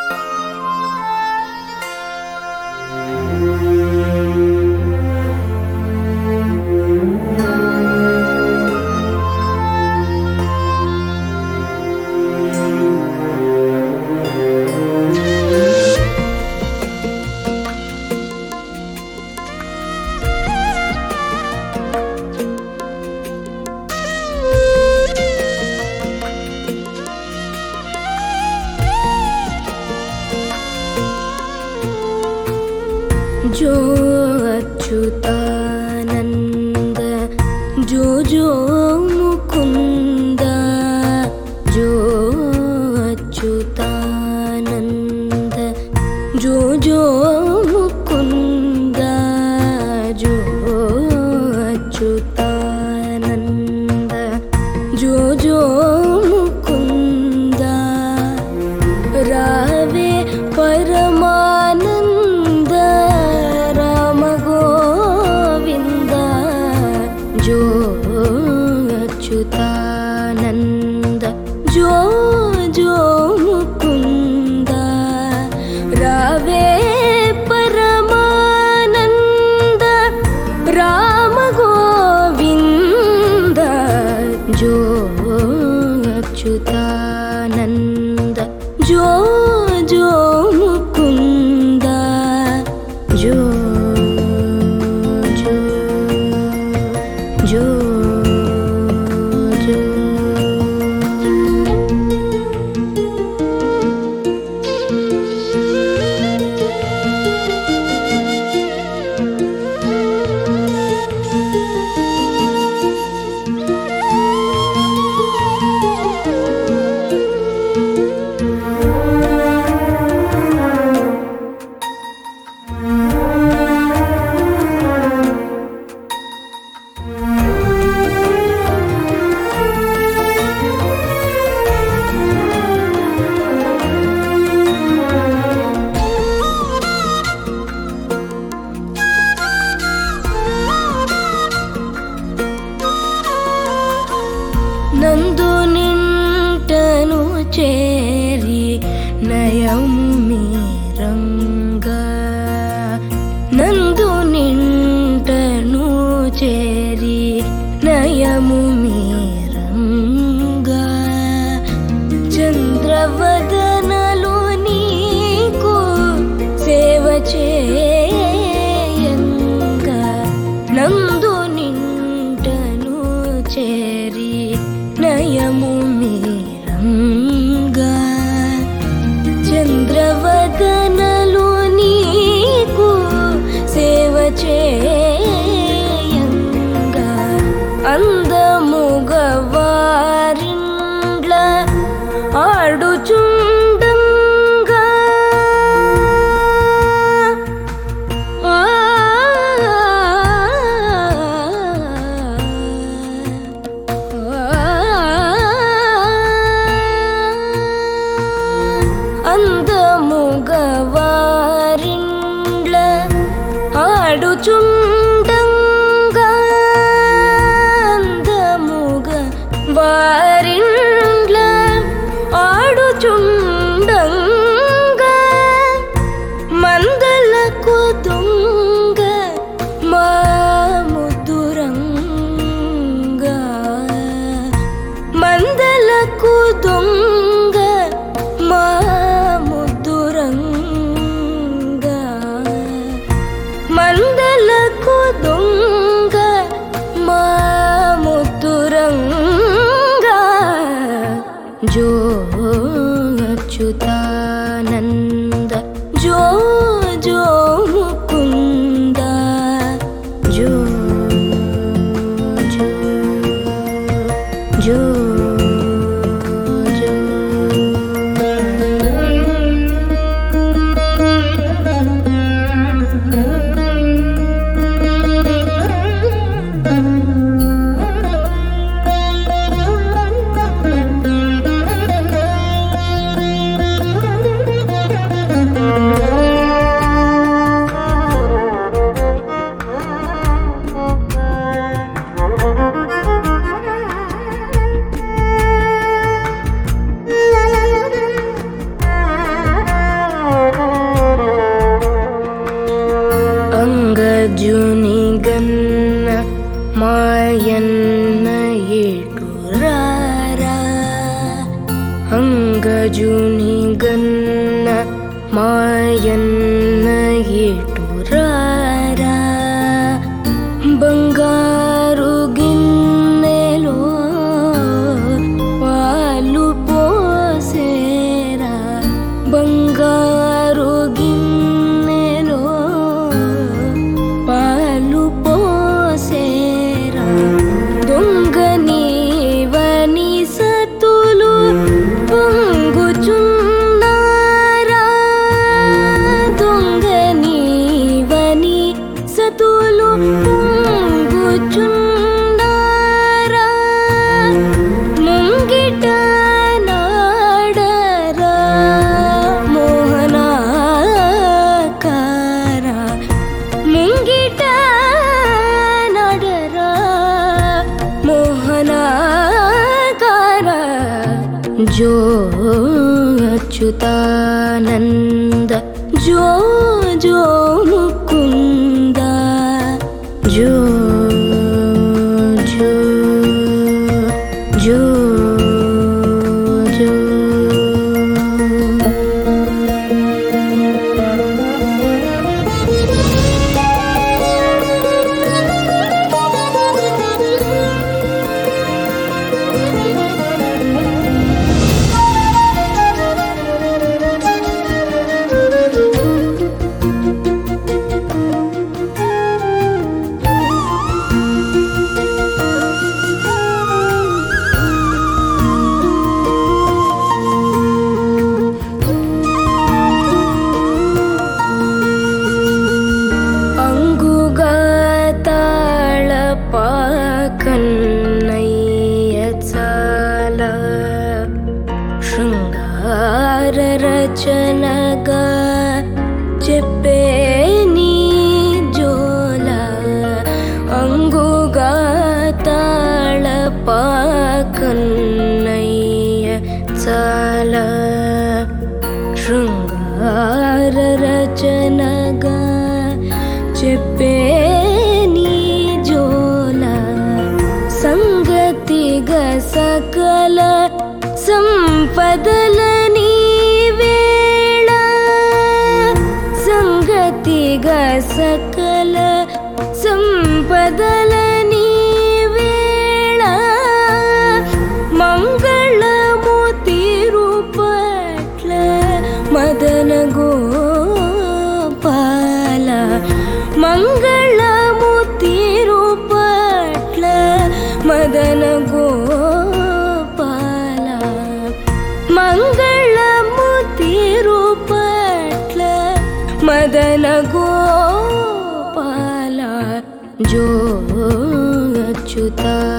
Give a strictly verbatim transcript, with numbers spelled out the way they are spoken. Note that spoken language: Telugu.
जो अच्युतानंद जो जो मुकुंद जो अच्युतानंद जो जो मुकुंद जो अच्युतानंद जो जो मुकुंद रावे परमानंद राम गोविंद जो अच्युतानंद जो जो मुकुंद रावे परमानंद राम गोविंद जो अच्युतानंद जो जो मुकुंद जो जो जो जो నందు నింటను చేరి నయము మీరంగా నందు నింటను చేరి నయము మీరంగా చంద్రవదనలు నీకు సేవ చేయంగా నందు నింటను చేరి నయము మీరంగా చంద్రవదనలు నీకు సేవ చేయంగా అందముగా వారిండ్ల ఆడుచుండంగా అందముగా వారిండ్ల ఆడుచుండంగా అందముగా వారిండ్ల ఆడుచుండంగా మందలకు దొంగ మా ముద్దురంగా మందలకు దొంగ మా ముద్దురంగా మందలకు దొంగ మా ముద్దురంగా जो अच्युतानंद जो जो मुकुंद जो जो जो మాయన్న ఏటురారా అంగజుని గన్న మాయన్న ఏటురారా బంగారు గిన్నెలో పాలు పోసేరా బంగారు గిన్నెలో పాలు పోసేరా దొంగ నీవని సతులు పొంగుచున్నారా దొంగ నీవని సతులు పొంగుచున్నారా ముంగిట నాడరా మోహనాకారా ముంగిట నాడరా మోహనాకారా జో అచ్యుతానంద జో జో ముకుంద జో జో జో జో కన్నయ్య చాల శృంగార రచనగా చెప్పే నీ జోల అంగుగా తాళప కన్నయ్య చాల శృంగార రచనగా చెప్పే సంగతిగా సకల సంపదల నీవేళ సంగతిగా సకల సంపదల నీవేళ మంగళము తిరుపట్ల మదన గోపాల మంగళము తిరుపట్ల మదన గోపాల మంగళము తిరుపట్ల మదన గోపాల జో అచ్యుత